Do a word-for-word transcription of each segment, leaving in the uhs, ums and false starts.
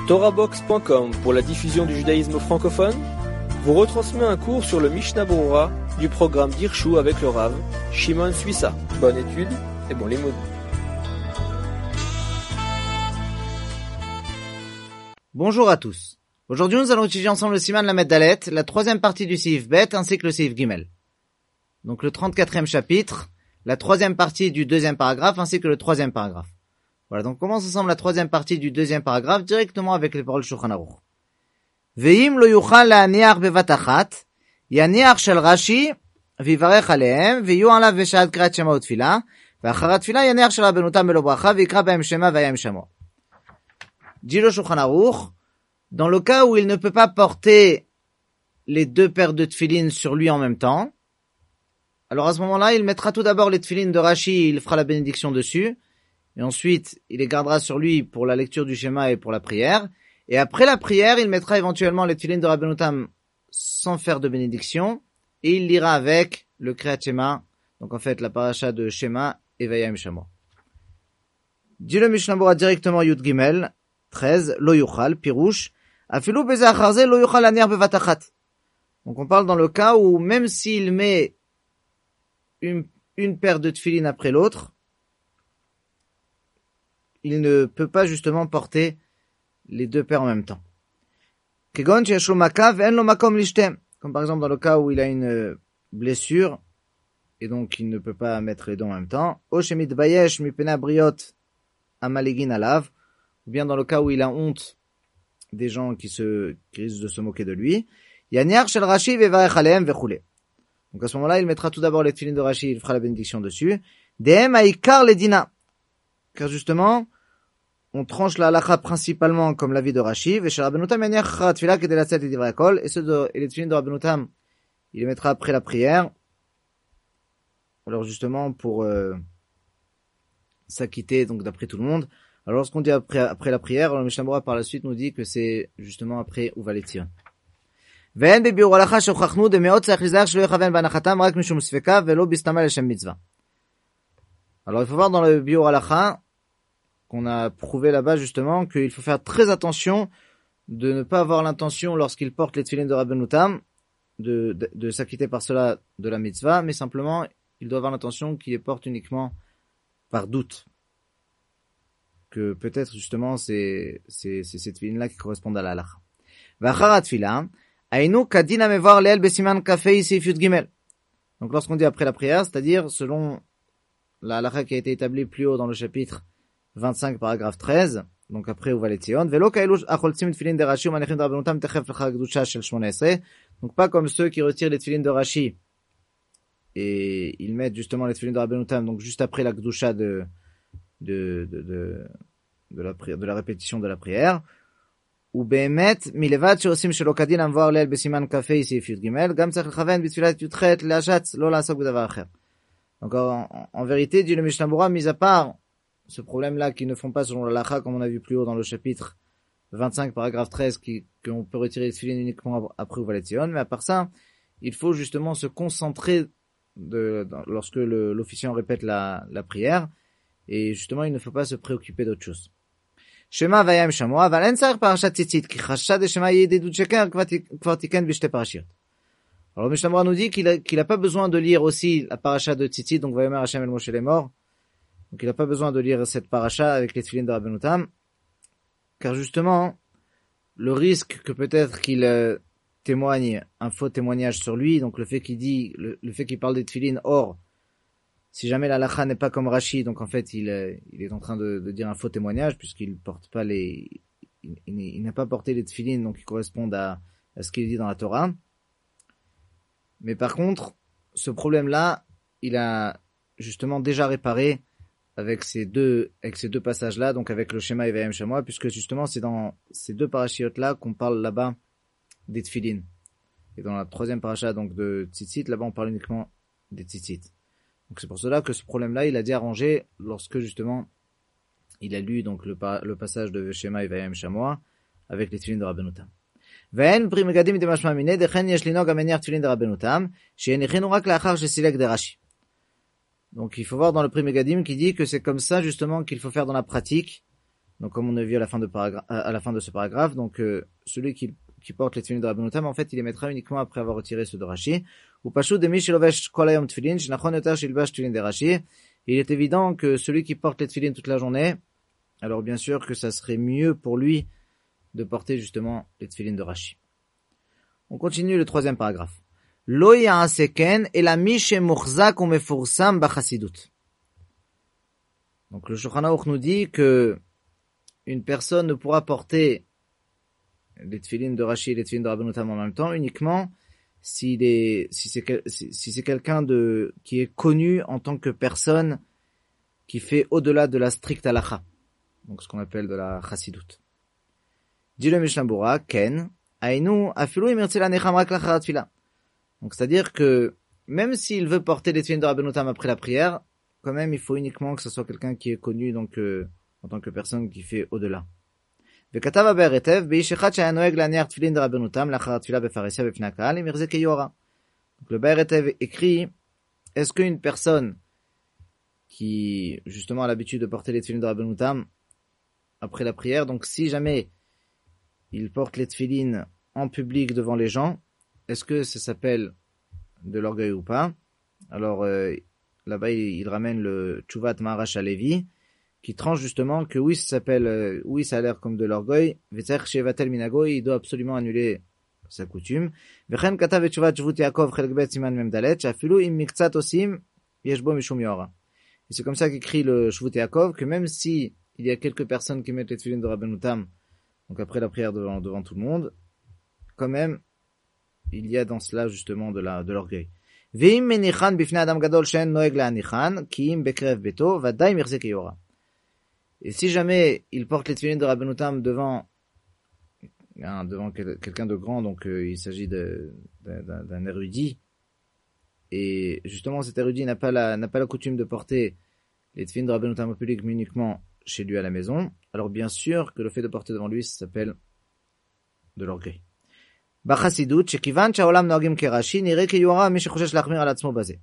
Torahbox point com pour la diffusion du judaïsme francophone vous retransmet un cours sur le Mishnah Berurah du programme d'Hirshu avec le Rav Shimon Suissa. Bonne étude et bon limoud. Bonjour à tous. Aujourd'hui, nous allons étudier ensemble le Siman Lamed Dalet, la troisième partie du Seif Bet ainsi que le Seif Gimel. Donc le trente-quatrième chapitre, la troisième partie du deuxième paragraphe ainsi que le troisième paragraphe. Voilà, donc on commence ensemble la troisième partie du deuxième paragraphe directement avec les paroles Shulchan Aruch. Ve'im lo yuchal la'aniach bevat achat, yaniach shel Rashi, vivarech alehem, ve'yu alav v'sha'at kriat shema u'tfila, ve'acharat tfila yaniach shel rabenutam belo bracha, ve'ikra b'hem shema v'ayam shamo. Dit le Shulchan Aruch, dans le cas où il ne peut pas porter les deux paires de tfilines sur lui en même temps, alors à ce moment-là, il mettra tout d'abord les tfilines de Rashi, il fera la bénédiction dessus, et ensuite, il les gardera sur lui pour la lecture du schéma et pour la prière. Et après la prière, il mettra éventuellement les tefilines de Rabbeinu Tam sans faire de bénédiction. Et il lira avec le Kriyat Shema, donc en fait la paracha de Shema et Vayam Shamo. Dit le Mishnah Berurah directement Yud Gimel, treize, Lo Yuchal, Pirouche, Afilu Beze Acharze, Lo Yuchal Aniar Bevat Achat. Donc on parle dans le cas où même s'il met une, une paire de tefilines après l'autre, il ne peut pas justement porter les deux paires en même temps. Comme par exemple dans le cas où il a une blessure et donc il ne peut pas mettre les deux en même temps. Ou bien dans le cas où il a honte des gens qui se qui risquent de se moquer de lui. Donc à ce moment-là, il mettra tout d'abord les tefilines de Rashi, il fera la bénédiction dessus. Car justement, on tranche la halakha principalement comme l'avis de Rashi, et ceux de, et les tefilines de Rabbeinu Tam, il les mettra après la prière. Alors justement, pour euh, s'acquitter, donc d'après tout le monde. Alors lorsqu'on dit après, après la prière, le Mishnah Berurah par la suite nous dit que c'est justement après Uvaletzion. Alors il faut voir dans le Biur Halacha qu'on a prouvé là-bas justement qu'il faut faire très attention de ne pas avoir l'intention lorsqu'il porte les tefilines de Rabbeinu Tam de, de, de s'acquitter par cela de la mitzvah, mais simplement il doit avoir l'intention qu'il les porte uniquement par doute. Que peut-être justement c'est, c'est, c'est ces tefilines-là qui correspondent à la halacha. V'achara tefila, ainu kadina mevar leel besiman kafei seif yud gimel. Donc lorsqu'on dit après la prière, c'est-à-dire selon la halacha qui a été établie plus haut dans le chapitre vingt-cinq, paragraphe treize, donc après Uvaletzion, velo kaelu acholtzim tefilin de Rashi umanechim de Rabbeinu Tam techef l'chag kedusha shel shmona esrei, donc pas comme ceux qui retirent les tefilin de Rashi et ils mettent justement les tefilin de Rabbeinu Tam donc juste après la kedusha de de de de de la prière, de la répétition de la prière. ou be'emet milevad sheosim shelo kadin amvar leil besiman kafei seif yud gimel gam tzarich lechaven b'tfilat yudchet le'ashatz lo la'asok b'davar acher. Donc en, en vérité, dit le Mishnah Berurah, mis à part ce problème-là qu'ils ne font pas selon la halakha, comme on a vu plus haut dans le chapitre vingt-cinq, paragraphe treize, qui, qu'on peut retirer les tefilines uniquement après Uvaletzion, mais à part ça, il faut justement se concentrer de, dans, lorsque le, l'officiant répète la, la prière, et justement, il ne faut pas se préoccuper d'autre chose. Shema vayam shamo, aval en tzarich parashat tzitzit, ki chasha de shema yedidut sheker kvar tiken b'shte parashiot. Alors le Mishnah Berurah nous dit qu'il a, qu'il a pas besoin de lire aussi la paracha de Tzitzit, donc Vayomer Hashem el Moshe les morts. Donc il a pas besoin de lire cette paracha avec les tefilines de Rabbeinu Tam, car justement, le risque que peut-être qu'il euh, témoigne un faux témoignage sur lui, donc le fait qu'il dit, le, le fait qu'il parle des tefilines, or, si jamais la halakha n'est pas comme Rashi, donc en fait il, euh, il est en train de, de dire un faux témoignage, puisqu'il porte pas les, il, il, il n'a pas porté les tefilines, donc qui correspondent à, à ce qu'il dit dans la Torah. Mais par contre, ce problème-là, il a justement déjà réparé avec ces deux, avec ces deux passages-là, donc avec le Shema et Vayam Shamo, puisque justement c'est dans ces deux parachiotes-là qu'on parle là-bas des tefilines. Et dans la troisième paracha, donc de Tzitzit, là-bas on parle uniquement des Tzitzit. Donc c'est pour cela que ce problème-là, il a dit arrangé lorsque justement il a lu donc le, le passage de Shema et Vayam Shamo avec les tefilines de Rabbeinu Tam. ואין פרי מגדים דמשמע מיני, דכן יש לנהוג המניח תפילין דרבנו תם, שהניחנו רק לאחר שסילק דרש"י. Donc il faut voir dans le Pri Megadim qui dit que c'est comme ça justement qu'il faut faire dans la pratique, Donc comme on a vu à la fin de, paragra- à la fin de ce paragraphe, donc euh, celui qui, qui porte les tefilin de Rabbeinu Tam, en fait, il les mettra uniquement après avoir retiré ceux de Rashi. Ou pashut demi shelovesh kol hayom tefilin, shenachon yoter shilbash tefilin de Rashi. Il est évident que celui qui porte les tefilin toute la journée, alors bien sûr que ça serait mieux pour lui de porter justement les tefilin de Rashi. On continue le troisième paragraphe. Lo ya'aseh ken ela mi shemuchzak umefursam bachassidut. Donc le Shulchan Aruch nous dit que une personne ne pourra porter les tefilin de Rashi et les tefilin de Rabbeinu Tam en même temps uniquement s'il est, si c'est, si, si c'est quelqu'un de, qui est connu en tant que personne qui fait au-delà de la stricte halakha. Donc ce qu'on appelle de la chassidut. Dit le Mishnah Berurah, Ken, Aïnou, afilu imirtzi lanecham rak lacharat tefila. Donc c'est-à-dire que même s'il veut porter les tefilin de Rabbeinu Tam après la prière, quand même il faut uniquement que ce soit quelqu'un qui est connu donc euh, en tant que personne qui fait au-delà. וכתב הבאר היטב, באיש אחד שהיה נוהג להניח תפילין דרבנו תם לאחר התפילה בפרהסיה בפני הקהל, אם יחזיק כיורה. Donc le Baer Hetev écrit, est-ce qu'une personne qui justement a l'habitude de porter les tefilin de Rabbeinu Tam après la prière, donc si jamais il porte les tefilin en public devant les gens, est-ce que ça s'appelle de l'orgueil ou pas? Alors euh, là-bas il, il ramène le Tchouvat Maharash Halevi, qui tranche justement que oui, ça s'appelle, euh, oui, ça a l'air comme de l'orgueil. V'tzarich shevatel minago, il doit absolument annuler sa coutume. V'chen katav et Tchouvat Shvut Yaakov chelek bet siman mem dalet, shafilu im miktzat osim yesh bo mishum yora. Et c'est comme ça qu'écrit le Shvut Yaakov, que même si il y a quelques personnes qui mettent les tefilin de Rabbeinu Tam, donc après la prière devant, devant tout le monde, quand même, il y a dans cela justement de la, de l'orgueil. Ve'im menichan bifnei adam gadol she'en noeg la'anichan, ki im bekrev beto, vadaï mirze keyora. Et si jamais il porte les tefilin de Rabbeinu Tam devant, hein, devant quel, quelqu'un de grand, donc euh, il s'agit de, de, d'un, d'un érudit, et justement cet érudit n'a pas la, n'a pas la coutume de porter les tefilin de Rabbeinu Tam au public, mais uniquement chez lui à la maison, alors bien sûr que le fait de porter devant lui, ça s'appelle de l'orgueil. Bachassidut, shekivan sha'olam noagim kerashi, nireh keyora mi shechoshesh lachmir al atzmo bazeh.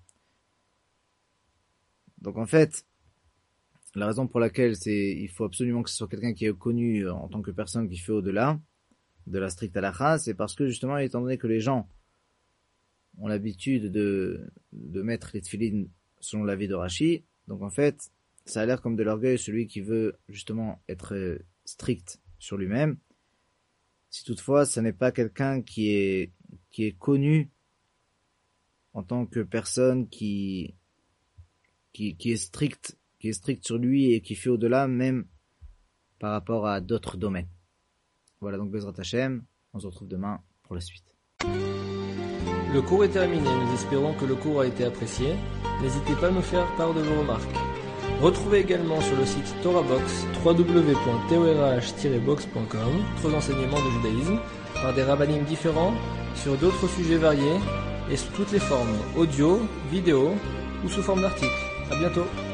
Donc en fait, la raison pour laquelle c'est, il faut absolument que ce soit quelqu'un qui est connu en tant que personne qui fait au-delà de la stricte halakha, c'est parce que justement, étant donné que les gens ont l'habitude de, de mettre les tefilin selon l'avis de Rashi, donc en fait, ça a l'air comme de l'orgueil, celui qui veut justement être strict sur lui-même. Si toutefois, ce n'est pas quelqu'un qui est, qui est connu en tant que personne qui, qui, qui est strict qui est strict sur lui et qui fait au-delà même par rapport à d'autres domaines. Voilà donc Bezrat Hashem, on se retrouve demain pour la suite. Le cours est terminé, nous espérons que le cours a été apprécié. N'hésitez pas à nous faire part de vos remarques. Retrouvez également sur le site TorahBox w w w point torah tiret box point com d'autres enseignements de judaïsme par des rabbanim différents sur d'autres sujets variés et sous toutes les formes audio, vidéo ou sous forme d'articles. À bientôt.